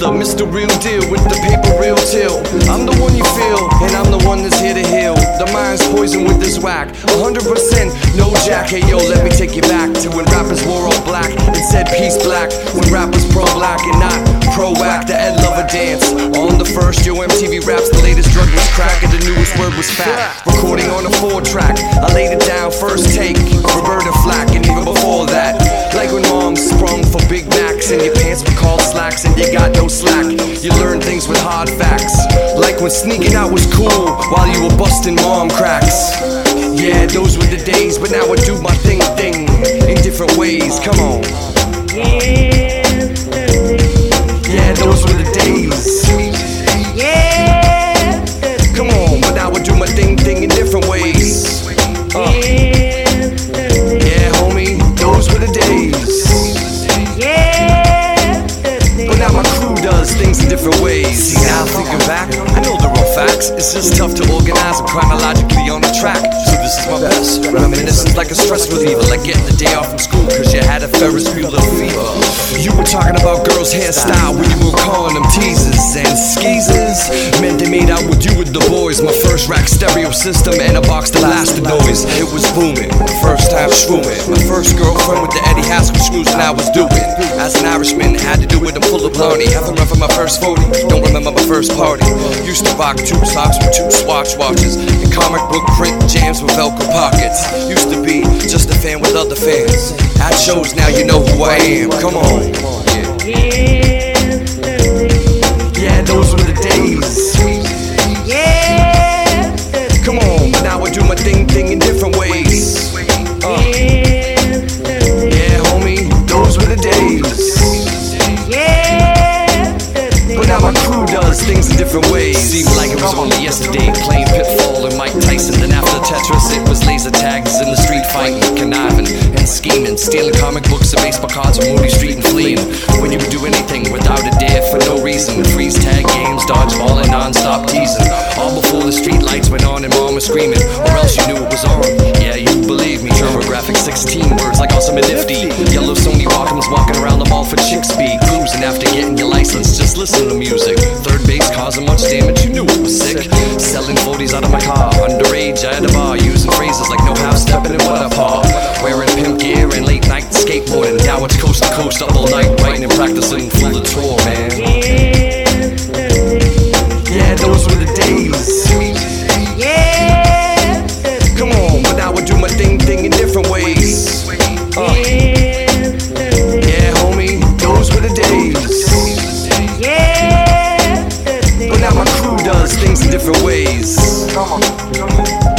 gangster, Mr. Real Deal with the paper real till. I'm the one you feel, and I'm the one that's here to heal. The mind's poison with this whack, 100% no jack. Hey yo, let me take you back to when rappers wore all black and said peace black. When rappers pro-black and not pro-whack, the Ed Lover dance. On the first, yo, MTV Raps, the latest drug was crack and the newest word was fat. Recording on a 4-track, I laid it down, first take, Roberta Flack. And even before that, like when mom sprung for Big Macs and your pants were called slacks and you got no slack. You learn things with hard facts, like when sneaking out was cool while you were busting mom cracks. Yeah, those were the days, but now I do my thing in different ways. Come on. Yeah, those were the days. Yeah. Come on, but now I do my thing in different ways. Yeah, homie, those were the days. Yeah. But now my crew does things in different ways. See, now thinking back, I know the real facts. It's just tough to organize them chronologically on the track. So this is my best reminiscence, like a stress reliever, like getting the day off from school cause you had a Ferris Bueller fever. You were talking about girls' hairstyle when you were calling them teasers and skeezers. Meant they made out with you with the boys. My first rack stereo system and a box to blast the noise. It was booming, first time shrooming. My first girlfriend with the Eddie Haskell screws and I was doing. As an Irishman, had to do with them full of blarney. Haven't run for my first 40, don't remember my first party. Used to rock 2 socks with 2 Swatch watches and comic book print jams with Velcro pockets. Used to be just a fan with other fans. At shows now you know who I am. Come on. Yeah, those were the days. Yeah. Come on, but now I do my thing in different ways. Yeah, homie, those were the days. Yeah. But now my crew does things in different ways. Seemed like it was only yesterday playing Pitfall and Mike Tyson. Then after Tetris it was laser tags in the street fighting, conniving and scheming, stealing comic books and baseball cards from Moody Street and fleeing. When you would do anything without a dare for no reason, freeze tag games, dodgeball and non-stop teasing. All before the street lights went on and mom was screaming, or else you knew it was on. Yeah, you believe me. Graphic 16 words like awesome and nifty. Yellow Sony Walkmans walking around the mall for chick speed. Cruising after getting your license, just listen to music. Third base causing much damage, you knew it was sick. Selling 40s out of my car, underage at a bar, using phrases like no half stepping and what up, paw. Wearing pimp gear and late night skateboarding. Now it's coast to coast, up all night, writing and practicing for the tour, man. Yeah, those were the days. Yeah. Come on, but now I do my thing in different ways. Yeah, homie, those were the days. Yeah. But now my crew does things in different ways. Come on.